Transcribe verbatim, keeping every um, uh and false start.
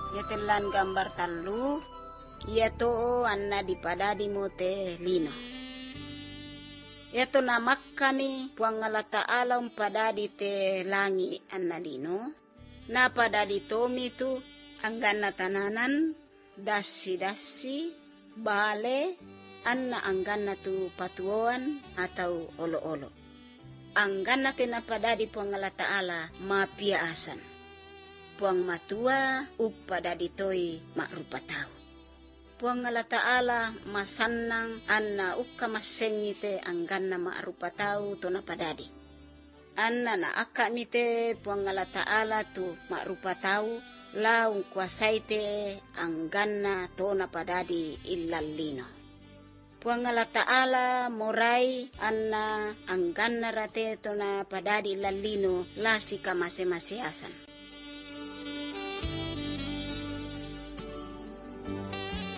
Yetelan gambar talu, ia to anna di padadi mote lino. Yato namak kami puang ngala ta'ala umpadadi te langi anna lino. Na padadi tomi tu anggana tananan, dasi-dasi, bale, anna anggana tu patuoan atau olo-olo. Anggana te na padadi puang ngala ta'ala mapiaasan. Puang matua upadadi toi makrupa tau. Puang ngala ta'ala masannang anna ukka masengite angganna ma'rupa tau to na padadi. Anna na akka mite puang ngala ta'ala tu ma'rupa tau laung kuasaite angganna to na padadi illallino. Puang ngala ta'ala morai anna angganna rate to na padadi illallino lasika mase-mase asan.